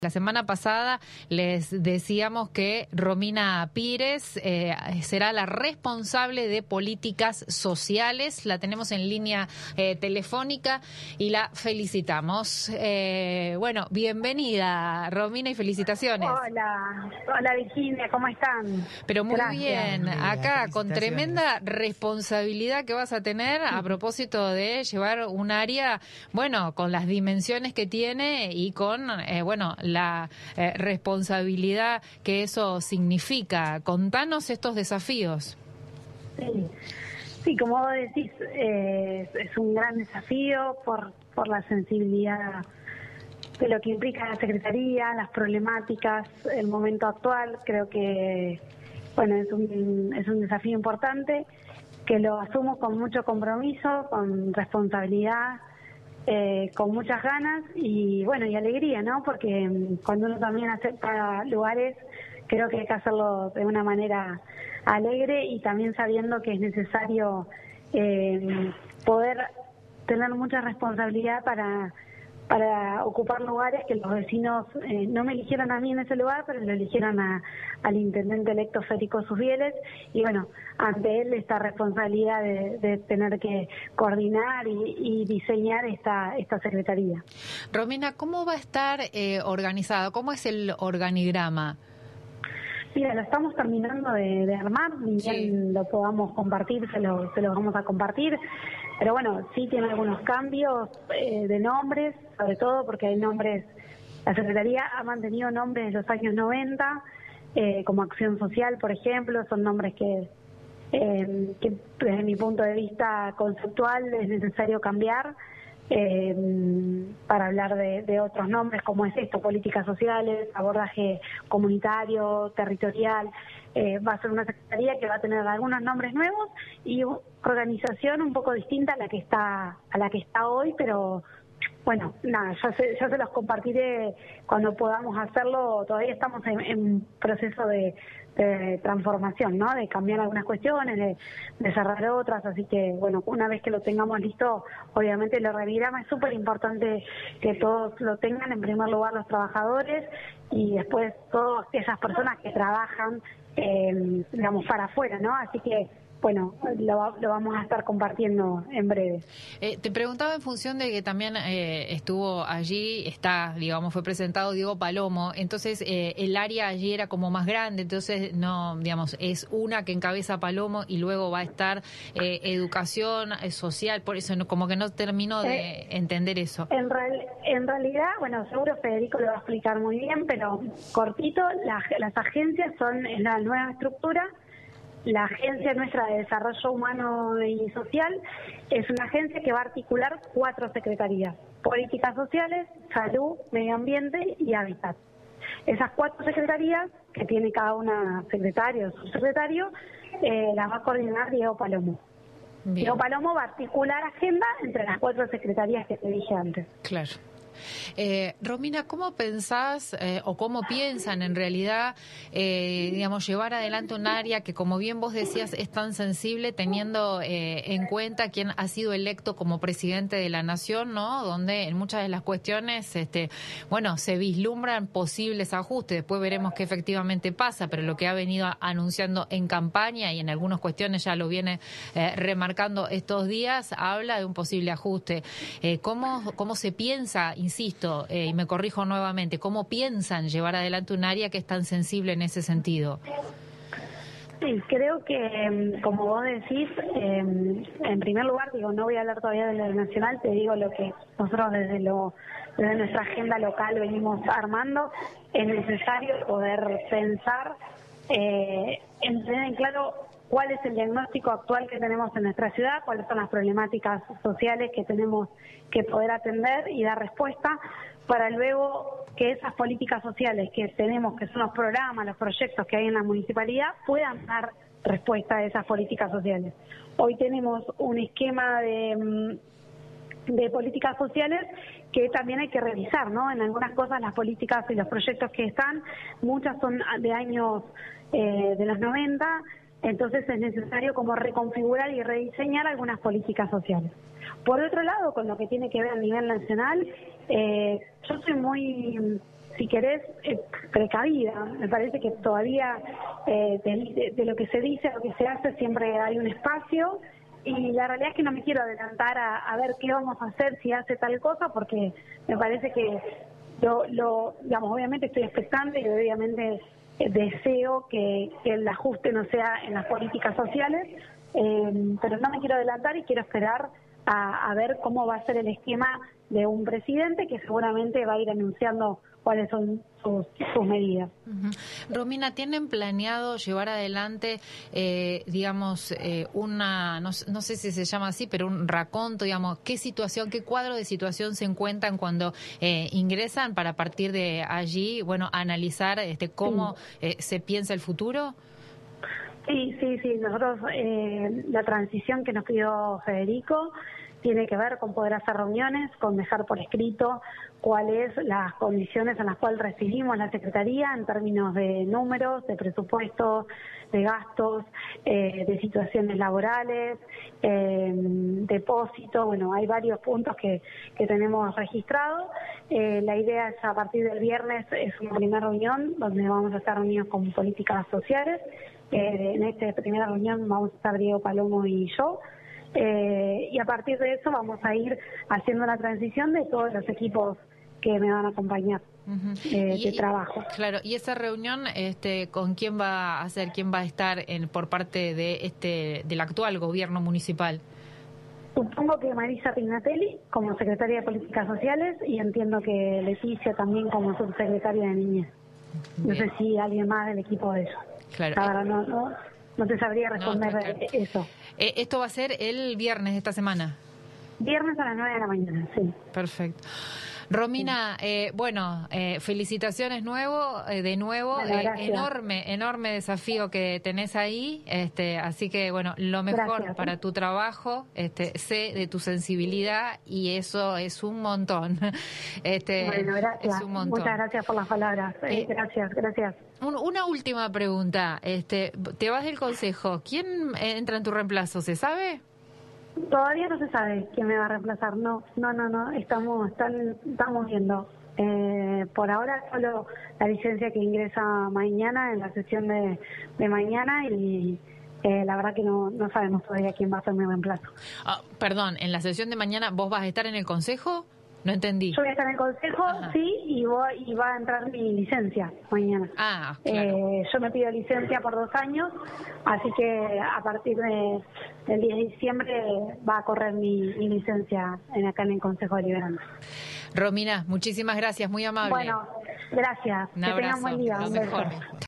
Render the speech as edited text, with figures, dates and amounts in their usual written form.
La semana pasada les decíamos que Romina Pires será la responsable de políticas sociales. La tenemos en línea telefónica y la felicitamos. Bueno, bienvenida, Romina, y felicitaciones. Hola Virginia, ¿cómo están? Pero muy Gracias. bien, acá con tremenda responsabilidad que vas a tener a propósito de llevar un área, bueno, con las dimensiones que tiene y con, bueno, la responsabilidad que eso significa. Contanos estos desafíos. Sí, como vos decís, es un gran desafío por la sensibilidad de lo que implica la Secretaría, las problemáticas, el momento actual. Creo que, bueno, es un desafío importante que lo asumo con mucho compromiso, con responsabilidad, con muchas ganas y bueno, y alegría, ¿no? Porque cuando uno también acepta lugares, creo que hay que hacerlo de una manera alegre y también sabiendo que es necesario poder tener mucha responsabilidad para ocupar lugares que los vecinos no me eligieron a mí en ese lugar, pero lo eligieron al intendente electo Federico Susbieles, y bueno, ante él esta responsabilidad de tener que coordinar y diseñar esta secretaría. Romina, ¿cómo va a estar organizado? ¿Cómo es el organigrama? Mira, lo estamos terminando de armar, ni bien lo podamos compartir, se lo vamos a compartir, pero bueno, sí tiene algunos cambios de nombres, sobre todo porque hay nombres, la Secretaría ha mantenido nombres de los años 90, como Acción Social, por ejemplo, son nombres que desde mi punto de vista conceptual es necesario cambiar, para hablar de otros nombres como es esto, políticas sociales, abordaje comunitario, territorial. Va a ser una secretaría que va a tener algunos nombres nuevos y organización un poco distinta a la que está hoy, pero bueno, nada, ya se los compartiré cuando podamos hacerlo. Todavía estamos en proceso de transformación, ¿no? De cambiar algunas cuestiones, de cerrar otras, así que bueno, una vez que lo tengamos listo, obviamente el organigrama es súper importante que todos lo tengan, en primer lugar los trabajadores y después todas esas personas que trabajan, digamos, para afuera, ¿no? Así que bueno, lo vamos a estar compartiendo en breve. Te preguntaba en función de que también estuvo allí, digamos, fue presentado Diego Palomo, entonces el área allí era como más grande, entonces no, digamos, es una que encabeza Palomo y luego va a estar educación social, por eso como que no termino de entender eso. En realidad, bueno, seguro Federico lo va a explicar muy bien, pero cortito, las agencias son en la nueva estructura. La Agencia Nuestra de Desarrollo Humano y Social es una agencia que va a articular 4 secretarías: Políticas Sociales, Salud, Medio Ambiente y Hábitat. Esas 4 secretarías, que tiene cada una secretario o subsecretario, las va a coordinar Diego Palomo. Bien. Diego Palomo va a articular agenda entre las 4 secretarías que te dije antes. Claro. Romina, ¿cómo pensás o cómo piensan en realidad, digamos, llevar adelante un área que, como bien vos decías, es tan sensible, teniendo en cuenta quién ha sido electo como presidente de la nación, ¿no? Donde en muchas de las cuestiones, bueno, se vislumbran posibles ajustes. Después veremos qué efectivamente pasa, pero lo que ha venido anunciando en campaña y en algunas cuestiones ya lo viene remarcando estos días, habla de un posible ajuste. ¿Cómo se piensa? Insisto, y me corrijo nuevamente, ¿cómo piensan llevar adelante un área que es tan sensible en ese sentido? Sí, creo que, como vos decís, en primer lugar, digo, no voy a hablar todavía de lo nacional, te digo lo que nosotros desde nuestra agenda local venimos armando. Es necesario poder pensar, en tener en claro cuál es el diagnóstico actual que tenemos en nuestra ciudad, cuáles son las problemáticas sociales que tenemos que poder atender y dar respuesta, para luego que esas políticas sociales que tenemos, que son los programas, los proyectos que hay en la municipalidad, puedan dar respuesta a esas políticas sociales. Hoy tenemos un esquema de políticas sociales que también hay que revisar, ¿no? En algunas cosas las políticas y los proyectos que están, muchas son de años de los 90, entonces es necesario como reconfigurar y rediseñar algunas políticas sociales. Por otro lado, con lo que tiene que ver a nivel nacional, yo soy muy si querés, precavida. Me parece que todavía de lo que se dice a lo que se hace siempre hay un espacio, y la realidad es que no me quiero adelantar a ver qué vamos a hacer si hace tal cosa, porque me parece que digamos, obviamente estoy expectante y obviamente deseo que el ajuste no sea en las políticas sociales, pero no me quiero adelantar y quiero esperar a ver cómo va a ser el esquema de un presidente que seguramente va a ir anunciando cuáles son sus medidas. Romina, ¿tienen planeado llevar adelante, digamos, no sé si se llama así, pero un raconto, digamos, qué cuadro de situación se encuentran cuando ingresan para, a partir de allí, bueno, analizar cómo se piensa el futuro? Sí. Nosotros, la transición que nos pidió Federico tiene que ver con poder hacer reuniones, con dejar por escrito cuáles las condiciones en las cuales recibimos la Secretaría en términos de números, de presupuestos, de gastos, de situaciones laborales, depósito. Bueno, hay varios puntos que tenemos registrados. La idea es, a partir del viernes, es una primera reunión donde vamos a estar reunidos con políticas sociales. En esta primera reunión vamos a estar Diego Palomo y yo. Y a partir de eso vamos a ir haciendo la transición de todos los equipos que me van a acompañar de trabajo. Claro, y esa reunión, ¿con quién va a ser, quién va a estar por parte de del actual gobierno municipal? Supongo que Marisa Pignatelli como secretaria de Políticas Sociales, y entiendo que Leticia también como subsecretaria de Niñez. No sé si alguien más del equipo de ellos. Claro. Ahora no te sabría responder eso. ¿Esto va a ser el viernes de esta semana? Viernes a las 9 de la mañana, sí. Perfecto. Romina, felicitaciones de nuevo, enorme desafío que tenés ahí, así que bueno, lo mejor para tu trabajo, sé de tu sensibilidad y eso es un montón. Bueno, gracias. Es un montón. Muchas gracias por las palabras. Gracias. Una última pregunta, te vas del consejo, ¿quién entra en tu reemplazo? ¿Se sabe? Todavía no se sabe quién me va a reemplazar, no, estamos viendo. Por ahora solo la licencia que ingresa mañana en la sesión de mañana, y la verdad que no sabemos todavía quién va a ser mi reemplazo. Perdón, en la sesión de mañana ¿vos vas a estar en el consejo? No entendí. Yo voy a estar en el consejo, ajá, sí, y va a entrar mi licencia mañana. Claro. Yo me pido licencia por 2 años, así que a partir del 10 de diciembre va a correr mi licencia acá en el Consejo Deliberante. Romina, muchísimas gracias, muy amable. Bueno, gracias. Un abrazo, que tengan buen día. Lo mejor.